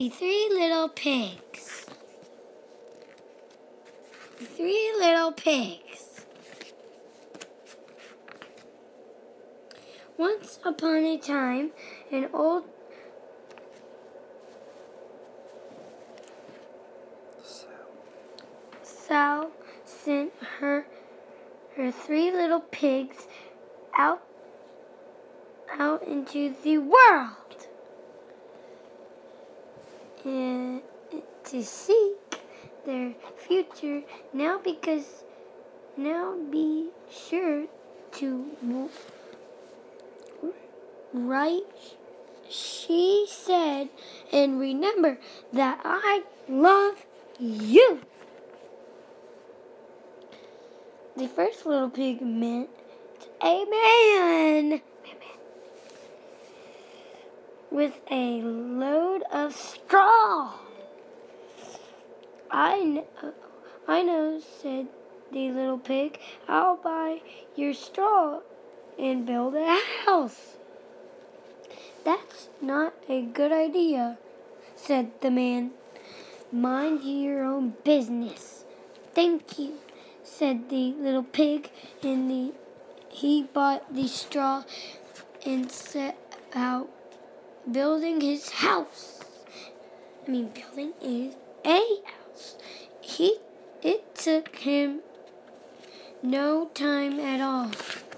The Three Little Pigs. Three Little Pigs. Once upon a time, an old sow sent her three little pigs out into the world and to seek their future. Now be sure to write, she said, and remember that I love you. The first little pig meant a man with a load of straw. I know, said the little pig. I'll buy your straw and build a house. That's not a good idea, said the man. Mind your own business. Thank you, said the little pig, and he bought the straw and set out building his house. Building is a house. It took him no time at all.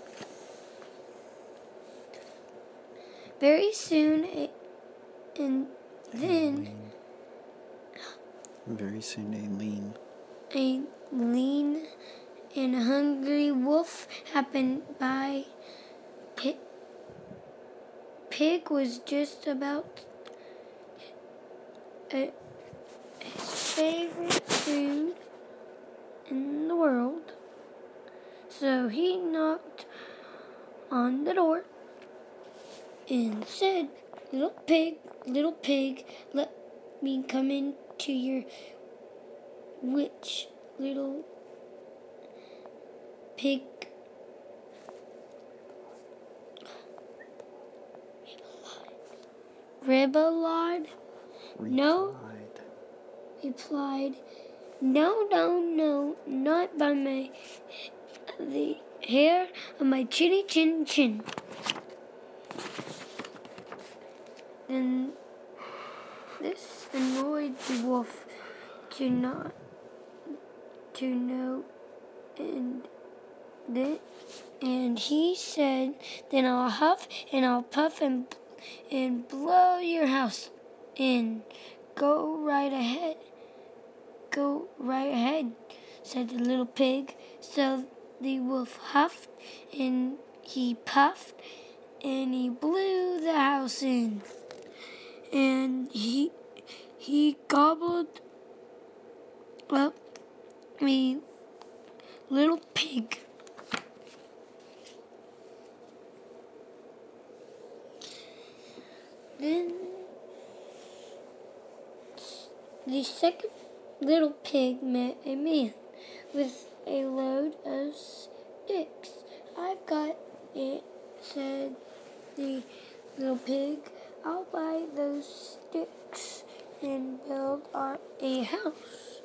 Very soon, a lean and hungry wolf happened by. Pig was just about his favorite food in the world. So he knocked on the door and said, little pig, let me come into your witch, little pig. Ribelard? No, replied. No, not by the hair of my chinny chin. Then this annoyed the wolf to know, and he said, then I'll huff and I'll puff and blow your house in. Go right ahead, said the little pig. So the wolf huffed and he puffed and he blew the house in. And he gobbled up the little pig. Then the second little pig met a man with a load of sticks. I've got it, said the little pig. I'll buy those sticks and build a house.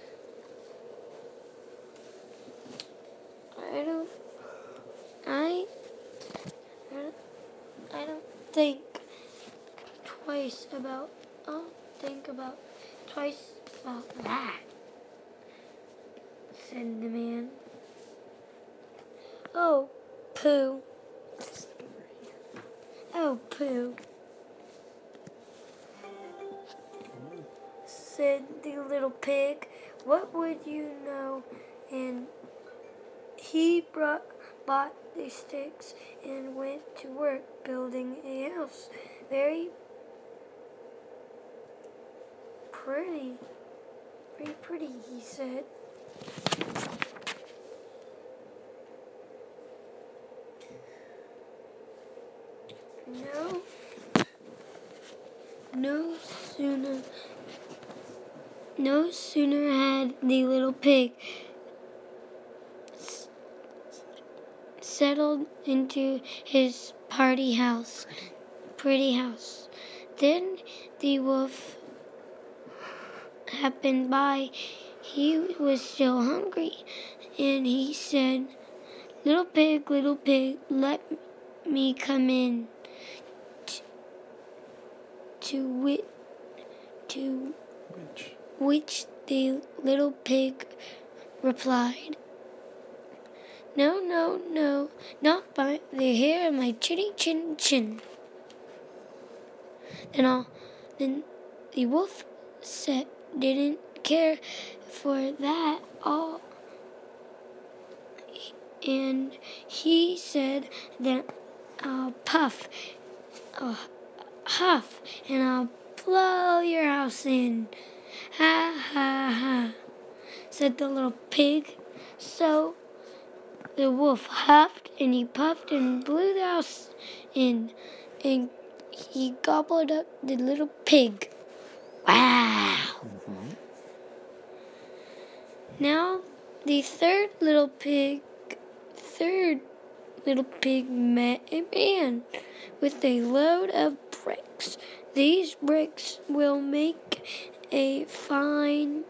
I'll think about twice about that, said the man. Oh, pooh, said the little pig. What would you know? And he bought the sticks and went to work building a house. Very pretty, he said. No sooner had the little pig settled into his pretty house, then the wolf happened by, he was still hungry, and he said, little pig, let me come in. To which the little pig replied, no, not by the hair of my chinny chin chin. Then the wolf didn't care for that all, and he said, then I'll huff, and I'll blow your house in. Ha ha ha, said the little pig. So the wolf huffed and he puffed and blew the house in, and he gobbled up the little pig. Wow! Mm-hmm. Now the third little pig met a man with a load of bricks. These bricks will make a fine,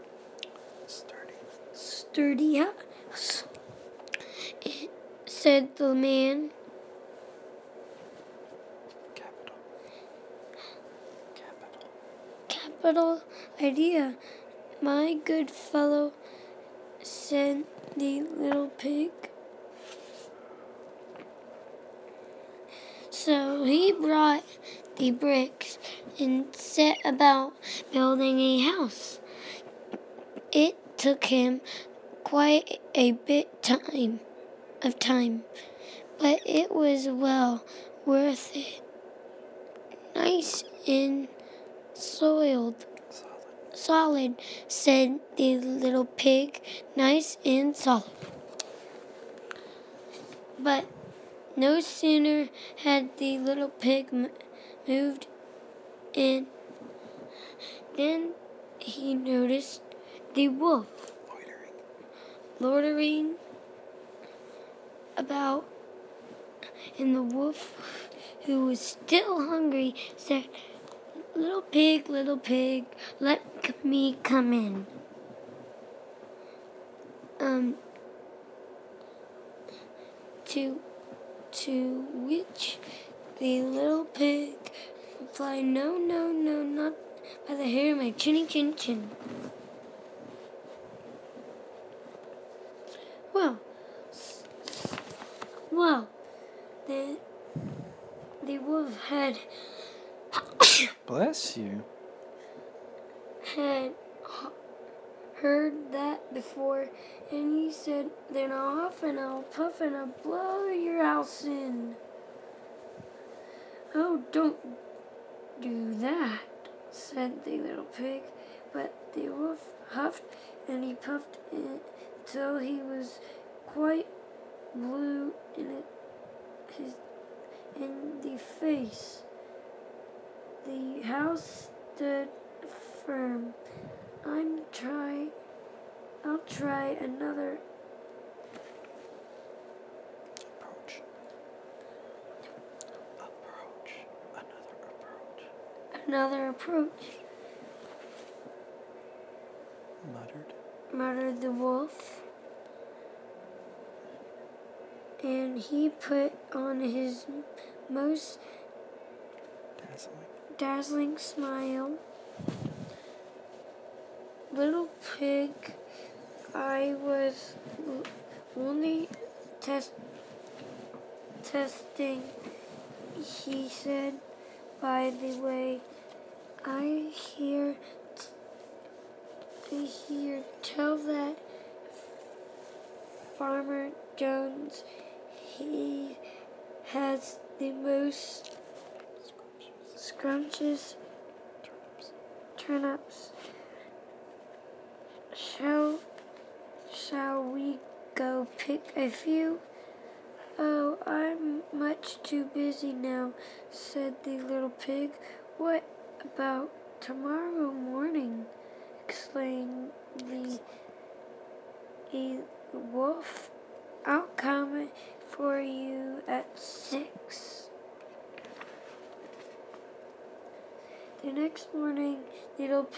sturdy house, said the man. Capital idea, my good fellow, said the little pig. So he brought the bricks and set about building a house. It took him quite a bit of time, but it was well worth it. Nice and solid, said the little pig. Nice and solid. But no sooner had the little pig moved in than he noticed the wolf loitering about, and the wolf, who was still hungry, said, little pig, let me come in. To which the little pig replied, no, not by the hair of my chinny chin chin. Well, the wolf had bless you. Had heard that before, and he said, then I'll huff and I'll puff and I'll blow your house in. Oh, don't do that, said the little pig. But the wolf huffed and he puffed until he was quite blue in the face. The house stood firm. I'll try another approach. Muttered the wolf. And he put on his most dazzling smile. Little pig, I was only testing, he said. By the way, I hear tell that Farmer Jones, he has the most scrumptious turnips. Shall we go pick a few? Oh, I'm much too busy now, said the little pig. What about tomorrow morning? Exclaimed the wolf. I'll come for you at 6. The next morning, the little